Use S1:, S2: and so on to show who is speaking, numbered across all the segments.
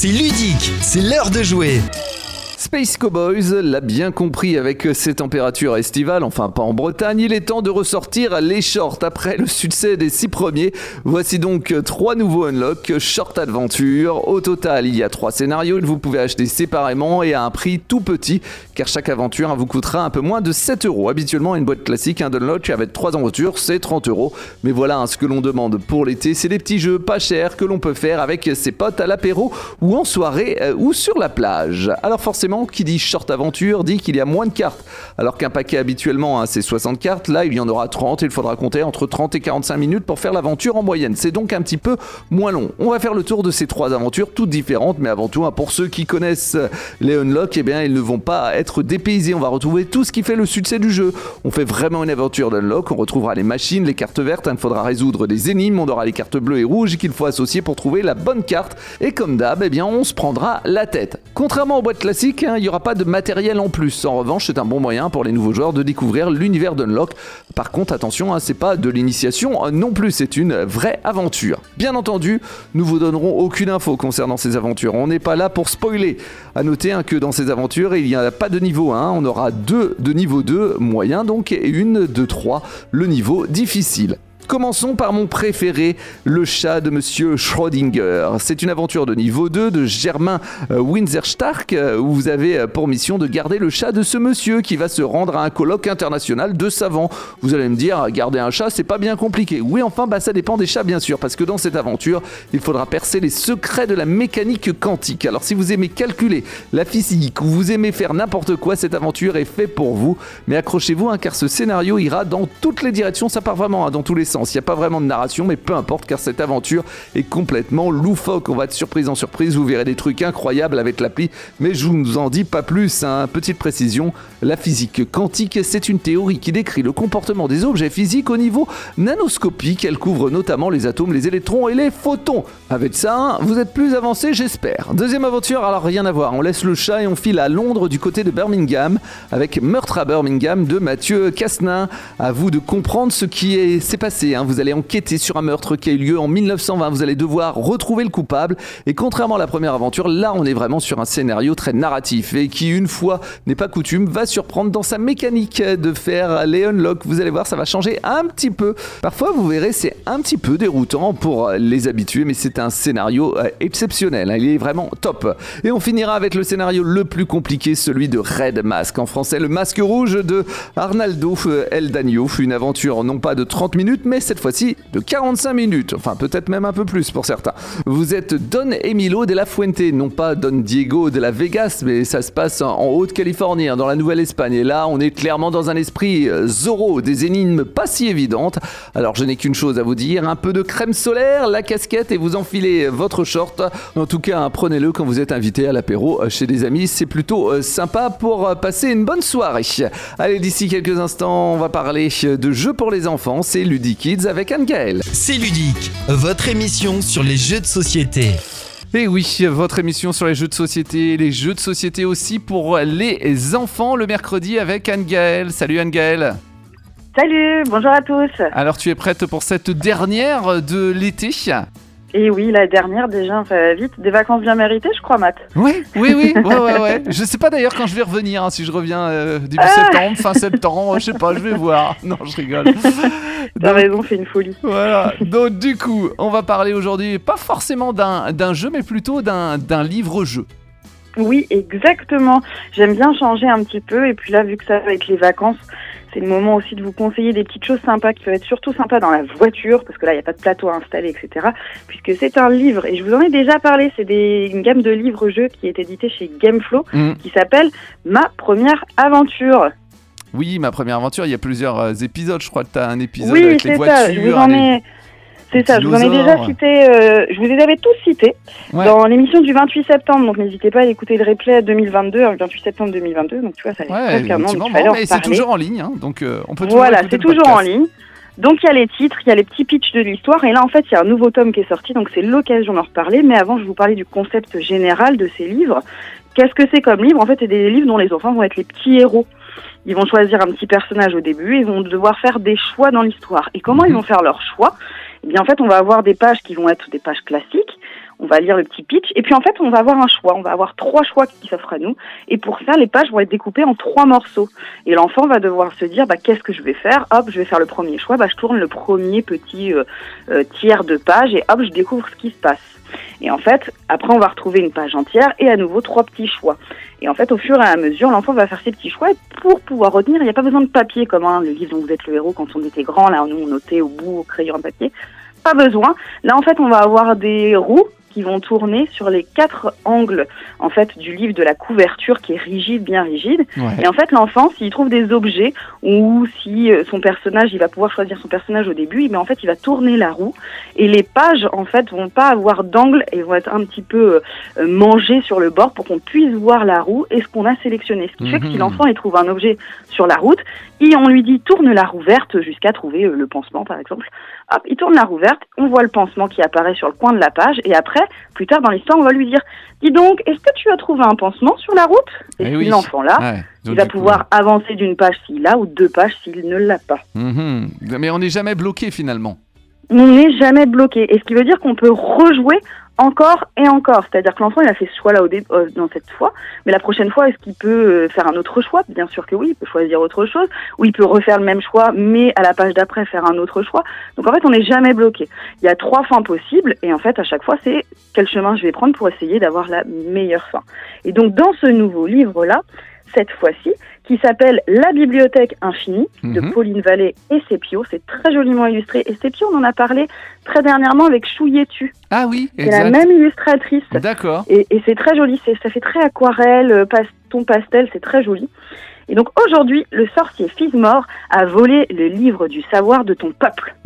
S1: c'est ludique, c'est l'heure de jouer.
S2: Space Cowboys l'a bien compris avec ces températures estivales, enfin pas en Bretagne, il est temps de ressortir les shorts. Après le succès des 6 premiers, voici donc 3 nouveaux unlocks Short Adventure. Au total, il y a 3 scénarios que vous pouvez acheter séparément et à un prix tout petit, car chaque aventure vous coûtera un peu moins de 7€. Habituellement, une boîte classique, un unlock avec 3 aventures, c'est 30€. Mais voilà, ce que l'on demande pour l'été, c'est des petits jeux pas chers que l'on peut faire avec ses potes à l'apéro ou en soirée ou sur la plage. Alors forcément, qui dit short aventure dit qu'il y a moins de cartes. Alors qu'un paquet habituellement c'est 60 cartes, là il y en aura 30 et il faudra compter entre 30 et 45 minutes pour faire l'aventure en moyenne. C'est donc un petit peu moins long. On va faire le tour de ces 3 aventures toutes différentes, mais avant tout, pour ceux qui connaissent les unlocks, eh bien ils ne vont pas être dépaysés. On va retrouver tout ce qui fait le succès du jeu. On fait vraiment une aventure d'unlock, on retrouvera les machines, les cartes vertes, il faudra résoudre des énigmes, on aura les cartes bleues et rouges qu'il faut associer pour trouver la bonne carte. Et comme d'hab, eh bien on se prendra la tête. Contrairement aux boîtes classiques, il n'y aura pas de matériel en plus. En revanche, c'est un bon moyen pour les nouveaux joueurs de découvrir l'univers d'Unlock. Par contre, attention, c'est pas de l'initiation non plus, c'est une vraie aventure. Bien entendu, nous vous donnerons aucune info concernant ces aventures. On n'est pas là pour spoiler. À noter que dans ces aventures, il n'y a pas de niveau 1. On aura 2 de niveau 2 moyen donc et une de 3, le niveau difficile. Commençons par mon préféré, le chat de Monsieur Schrödinger. C'est une aventure de niveau 2 de Germain Winzerstark où vous avez pour mission de garder le chat de ce monsieur qui va se rendre à un colloque international de savants. Vous allez me dire, garder un chat, c'est pas bien compliqué. Oui, enfin, ça dépend des chats bien sûr, parce que dans cette aventure, il faudra percer les secrets de la mécanique quantique. Alors si vous aimez calculer la physique ou vous aimez faire n'importe quoi, cette aventure est faite pour vous. Mais accrochez-vous, car ce scénario ira dans toutes les directions, ça part vraiment dans tous les sens. Il n'y a pas vraiment de narration, mais peu importe, car cette aventure est complètement loufoque. On va de surprise en surprise, vous verrez des trucs incroyables avec l'appli, mais je ne vous en dis pas plus. Petite précision, la physique quantique, c'est une théorie qui décrit le comportement des objets physiques au niveau nanoscopique. Elle couvre notamment les atomes, les électrons et les photons. Avec ça, vous êtes plus avancé, j'espère. Deuxième aventure, alors rien à voir. On laisse le chat et on file à Londres du côté de Birmingham avec Meurtre à Birmingham de Mathieu Cassenin. À vous de comprendre ce qui s'est passé. Vous allez enquêter sur un meurtre qui a eu lieu en 1920. Vous allez devoir retrouver le coupable. Et contrairement à la première aventure, là, on est vraiment sur un scénario très narratif et qui, une fois n'est pas coutume, va surprendre dans sa mécanique de faire les unlocks. Vous allez voir, ça va changer un petit peu. Parfois, vous verrez, c'est un petit peu déroutant pour les habitués, mais c'est un scénario exceptionnel. Il est vraiment top. Et on finira avec le scénario le plus compliqué, celui de Red Mask. En français, le masque rouge de Arnaldo El Dagno. Une aventure non pas de 30 minutes, mais cette fois-ci de 45 minutes, enfin peut-être même un peu plus pour certains. Vous êtes Don Emilio de la Fuente, non pas Don Diego de la Vegas, mais ça se passe en Haute-Californie, dans la Nouvelle-Espagne. Et là, on est clairement dans un esprit Zorro, des énigmes pas si évidentes. Alors je n'ai qu'une chose à vous dire, un peu de crème solaire, la casquette et vous enfilez votre short. En tout cas, prenez-le quand vous êtes invité à l'apéro chez des amis, c'est plutôt sympa pour passer une bonne soirée. Allez, d'ici quelques instants, on va parler de jeux pour les enfants, c'est Ludikids avec Anne-Gaëlle.
S1: C'est ludique, votre émission sur les jeux de société.
S2: Et oui, votre émission sur les jeux de société aussi pour les enfants le mercredi avec Anne-Gaëlle. Salut Anne-Gaëlle.
S3: Salut, bonjour à tous.
S2: Alors tu es prête pour cette dernière de l'été ?
S3: Et oui, la dernière déjà, ça va vite. Des vacances bien méritées, je crois, Matt.
S2: Oui. Ouais. Je sais pas d'ailleurs quand je vais revenir, si je reviens début septembre, fin septembre, je sais pas, je vais voir. Non, je rigole.
S3: T'as raison, c'est une folie.
S2: Voilà, donc du coup, on va parler aujourd'hui, pas forcément d'un jeu, mais plutôt d'un livre-jeu.
S3: Oui, exactement. J'aime bien changer un petit peu, et puis là, vu que ça va être les vacances, c'est le moment aussi de vous conseiller des petites choses sympas qui peuvent être surtout sympas dans la voiture, parce que là, il n'y a pas de plateau à installer, etc. Puisque c'est un livre, et je vous en ai déjà parlé, c'est une gamme de livres-jeux qui est éditée chez Gameflow, qui s'appelle Ma Première Aventure.
S2: Oui, Ma Première Aventure, il y a plusieurs épisodes, je crois que tu as un épisode
S3: oui,
S2: avec les voitures.
S3: Oui, c'est ça, je vous en ai déjà cité, je vous les avais tous cités dans l'émission du 28 septembre, donc n'hésitez pas à écouter le replay 2022, le 28 septembre 2022, donc tu vois, ça laisse presque un an, donc il fallait en
S2: mais
S3: parler.
S2: c'est toujours en ligne, donc on peut toujours
S3: voilà,
S2: écouter
S3: c'est toujours
S2: podcast.
S3: en ligne. Donc il y a les titres, il y a les petits pitchs de l'histoire, et là en fait il y a un nouveau tome qui est sorti, donc c'est l'occasion d'en reparler, mais avant je vais vous parler du concept général de ces livres. Qu'est-ce que c'est comme livre ? En fait, c'est des livres dont les enfants vont être les petits héros. Ils vont choisir un petit personnage au début et ils vont devoir faire des choix dans l'histoire. Et comment ils vont faire leurs choix ? Eh bien, en fait, on va avoir des pages qui vont être des pages classiques. On va lire le petit pitch et puis en fait on va avoir un choix, on va avoir 3 choix qui s'offrent à nous et pour ça les pages vont être découpées en 3 morceaux et l'enfant va devoir se dire qu'est-ce que je vais faire, hop je vais faire le premier choix, je tourne le premier petit tiers de page et hop je découvre ce qui se passe. Et en fait, après on va retrouver une page entière et à nouveau 3 petits choix. Et en fait, au fur et à mesure, l'enfant va faire ses petits choix et pour pouvoir retenir, il n'y a pas besoin de papier comme le livre dont vous êtes le héros quand on était grand, là nous on notait au bout au crayon à papier. Pas besoin. Là en fait, on va avoir des roues qui vont tourner sur les 4 angles en fait du livre de la couverture qui est rigide, bien rigide.
S2: Ouais.
S3: Et en fait, l'enfant, s'il trouve des objets ou si son personnage, il va pouvoir choisir son personnage au début, mais en fait, il va tourner la roue et les pages en fait vont pas avoir d'angle et vont être un petit peu mangées sur le bord pour qu'on puisse voir la roue et ce qu'on a sélectionné. Ce qui fait que si l'enfant il trouve un objet sur la route, et on lui dit tourne la roue verte jusqu'à trouver le pansement par exemple. Hop, il tourne la roue verte, on voit le pansement qui apparaît sur le coin de la page et après, plus tard dans l'histoire, on va lui dire dis donc, est-ce que tu as trouvé un pansement sur la route? Et si
S2: oui.
S3: l'enfant là, il va pouvoir avancer d'une page s'il l'a ou 2 pages s'il ne l'a pas.
S2: Mais on n'est jamais bloqué finalement.
S3: On n'est jamais bloqué. Et ce qui veut dire qu'on peut rejouer encore et encore. C'est-à-dire que l'enfant, il a fait ce choix-là dans cette fois, mais la prochaine fois, est-ce qu'il peut faire un autre choix? Bien sûr que oui, il peut choisir autre chose, ou il peut refaire le même choix, mais à la page d'après, faire un autre choix. Donc en fait, on n'est jamais bloqué. Il y a 3 fins possibles, et en fait, à chaque fois, c'est quel chemin je vais prendre pour essayer d'avoir la meilleure fin. Et donc, dans ce nouveau livre-là, cette fois-ci, qui s'appelle La Bibliothèque Infinie, de Pauline Vallée et Sepio. C'est très joliment illustré. Et Sepio, on en a parlé très dernièrement avec Chouilletu.
S2: Ah oui,
S3: exact. C'est la même illustratrice.
S2: D'accord.
S3: Et c'est très joli. Ça fait très aquarelle, ton pastel, c'est très joli. Et donc aujourd'hui, le sorcier Fizmore a volé le livre du savoir de ton peuple.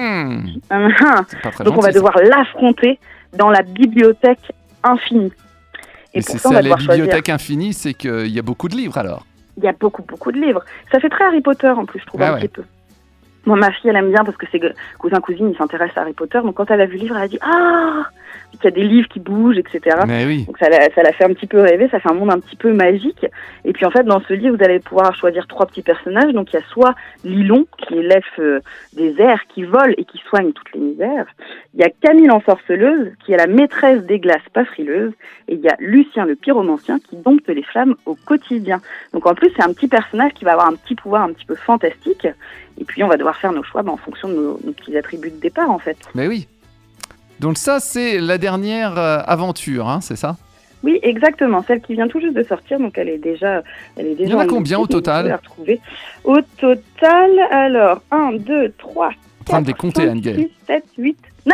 S3: Donc on va devoir l'affronter dans la bibliothèque infinie.
S2: Et pour ça, on va devoir choisir. La bibliothèque infinie, c'est qu'il y a beaucoup de livres alors.
S3: Il y a beaucoup de livres. Ça fait très Harry Potter en plus, je trouve, un petit peu. Moi, ma fille, elle aime bien parce que ses cousins-cousines, ils s'intéressent à Harry Potter. Donc quand elle a vu le livre, elle a dit « Ah !» Il y a des livres qui bougent, etc.
S2: Mais oui.
S3: Donc ça l'a fait un petit peu rêver, ça fait un monde un petit peu magique. Et puis en fait, dans ce livre, vous allez pouvoir choisir 3 petits personnages. Donc il y a soit Lilon, qui est l'elfe des airs, qui vole et qui soigne toutes les misères. Il y a Camille l'ensorceleuse, qui est la maîtresse des glaces pas frileuses. Et il y a Lucien le pyromancien, qui dompte les flammes au quotidien. Donc en plus, c'est un petit personnage qui va avoir un petit pouvoir un petit peu fantastique. Et puis on va devoir faire nos choix en fonction de nos petits attributs de départ, en fait.
S2: Mais oui. Donc ça, c'est la dernière aventure, hein, c'est ça?
S3: Oui, exactement. Celle qui vient tout juste de sortir, donc elle est déjà.
S2: Il y en a combien au total?
S3: Au total, alors 1, 2, 3, 4,
S2: des compter,
S3: 5, 6, 7, 8, 9.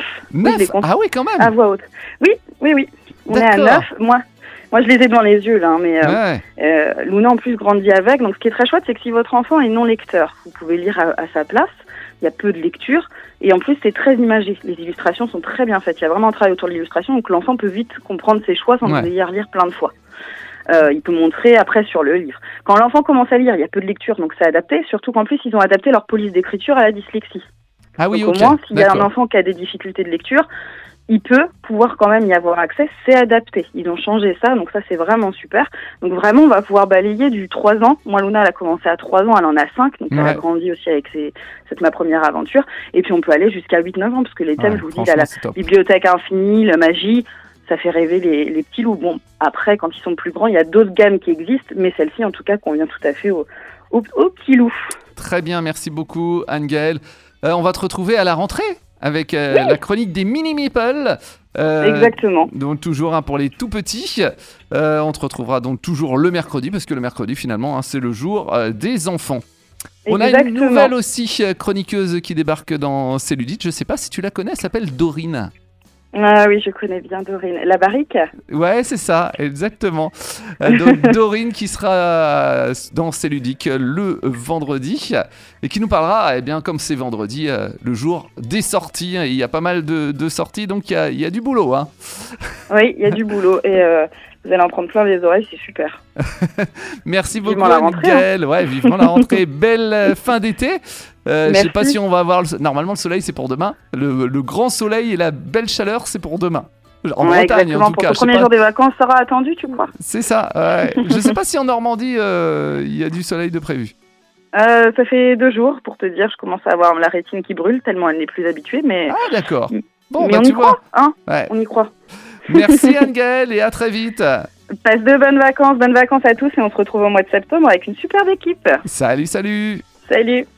S2: 9 Ah oui, quand même.
S3: À voix haute. Oui. On est à 9. Moi, je les ai devant les yeux, là, mais Luna, en plus, grandit avec. Donc, ce qui est très chouette, c'est que si votre enfant est non lecteur, vous pouvez lire à sa place. Il y a peu de lecture. Et en plus, c'est très imagé. Les illustrations sont très bien faites. Il y a vraiment un travail autour de l'illustration. Donc, l'enfant peut vite comprendre ses choix sans devoir y relire plein de fois. Il peut montrer après sur le livre. Quand l'enfant commence à lire, il y a peu de lecture, donc c'est adapté. Surtout qu'en plus, ils ont adapté leur police d'écriture à la dyslexie.
S2: Ah oui,
S3: donc, au moins, s'il y a un enfant qui a des difficultés de lecture, il peut pouvoir quand même y avoir accès, c'est adapté. Ils ont changé ça, donc ça c'est vraiment super. Donc vraiment, on va pouvoir balayer du 3 ans. Moi, Luna, elle a commencé à 3 ans, elle en a 5, donc elle a grandi aussi avec cette ma première aventure. Et puis on peut aller jusqu'à 8-9 ans, parce que les thèmes, je vous dis, la bibliothèque infinie, la magie, ça fait rêver les petits loups. Bon, après, quand ils sont plus grands, il y a d'autres gammes qui existent, mais celle-ci, en tout cas, convient tout à fait aux petits loups.
S2: Très bien, merci beaucoup, Anne-Gaëlle. On va te retrouver à la rentrée avec la chronique des Mini Meeple.
S3: Exactement.
S2: Donc toujours pour les tout petits. On te retrouvera donc toujours le mercredi, parce que le mercredi finalement c'est le jour des enfants. On a une nouvelle aussi chroniqueuse qui débarque dans C'est Ludique. Je ne sais pas si tu la connais, elle s'appelle Dorine.
S3: Ah oui, je connais bien Dorine. La barrique?
S2: Ouais, c'est ça, exactement. Donc Dorine qui sera dans C'est Ludique le vendredi et qui nous parlera, comme c'est vendredi, le jour des sorties. Il y a pas mal de sorties, donc il y a du boulot. Hein.
S3: Oui, il y a du boulot et vous allez en prendre plein les oreilles, c'est super.
S2: Merci beaucoup, Gaëlle. Ouais, vivement la rentrée. Belle fin d'été. Je sais pas si on va avoir... Normalement, le soleil, c'est pour demain. Le grand soleil et la belle chaleur, c'est pour demain. En Bretagne, en tout cas.
S3: Pour le premier jour des vacances sera attendu, tu crois?
S2: C'est ça. Ouais. Je sais pas si en Normandie, il y a du soleil de prévu.
S3: Ça fait 2 jours, pour te dire. Je commence à avoir la rétine qui brûle, tellement elle n'est plus habituée. Mais...
S2: Ah, d'accord. Bon,
S3: Mais on
S2: tu
S3: y croit, hein.
S2: Ouais.
S3: On y croit.
S2: Merci Anne-Gaëlle et à très vite.
S3: Passe de bonnes vacances à tous et on se retrouve au mois de septembre avec une superbe équipe.
S2: Salut.
S3: Salut.